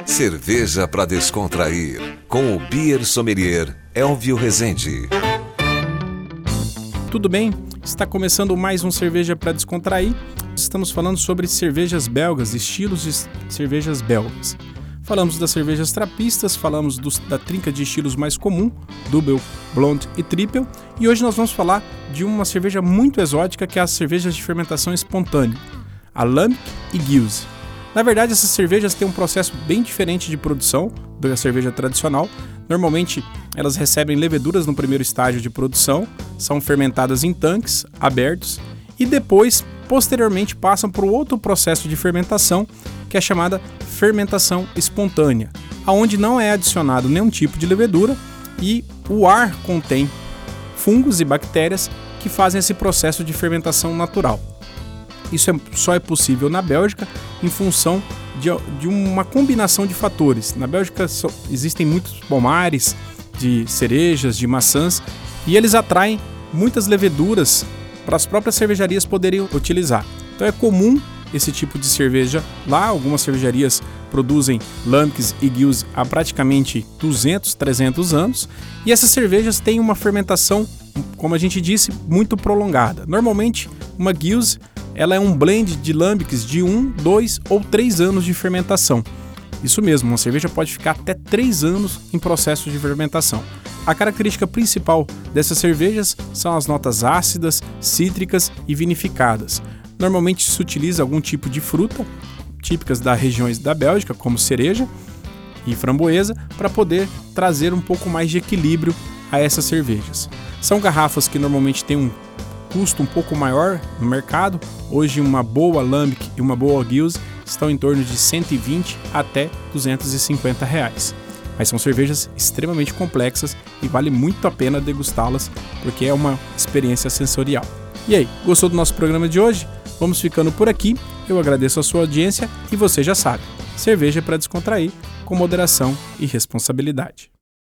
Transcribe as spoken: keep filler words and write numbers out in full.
Cerveja para descontrair, com o Beer Sommelier Elvio Rezende. Tudo bem? Está começando mais um Cerveja para Descontrair. Estamos falando sobre cervejas belgas, estilos de cervejas belgas. Falamos das cervejas trapistas, falamos dos, da trinca de estilos mais comum, Double, Blonde e Triple. E hoje nós vamos falar de uma cerveja muito exótica, que é as cervejas de fermentação espontânea, a Lambic e Geuze. Na verdade, essas cervejas têm um processo bem diferente de produção da cerveja tradicional. Normalmente, elas recebem leveduras no primeiro estágio de produção, são fermentadas em tanques abertos e depois, posteriormente, passam por outro processo de fermentação, que é chamada fermentação espontânea, onde não é adicionado nenhum tipo de levedura e o ar contém fungos e bactérias que fazem esse processo de fermentação natural. Isso é, só é possível na Bélgica em função de, de uma combinação de fatores. Na Bélgica so, existem muitos pomares de cerejas, de maçãs, e eles atraem muitas leveduras para as próprias cervejarias poderem utilizar. Então é comum esse tipo de cerveja lá. Algumas cervejarias produzem Lambics e Geuze há praticamente duzentos, trezentos anos, e essas cervejas têm uma fermentação, como a gente disse, muito prolongada. Normalmente, uma Geuze ela é um blend de Lambics de um, dois ou três anos de fermentação. Isso mesmo, uma cerveja pode ficar até três anos em processo de fermentação. A característica principal dessas cervejas são as notas ácidas, cítricas e vinificadas. Normalmente se utiliza algum tipo de fruta, típicas das regiões da Bélgica, como cereja e framboesa, para poder trazer um pouco mais de equilíbrio a essas cervejas. São garrafas que normalmente têm um custo um pouco maior no mercado. Hoje uma boa Lambic e uma boa Geuze estão em torno de cento e vinte até duzentos e cinquenta reais. Mas são cervejas extremamente complexas e vale muito a pena degustá-las, porque é uma experiência sensorial. E aí, gostou do nosso programa de hoje? Vamos ficando por aqui. Eu agradeço a sua audiência e você já sabe, cerveja para descontrair, com moderação e responsabilidade.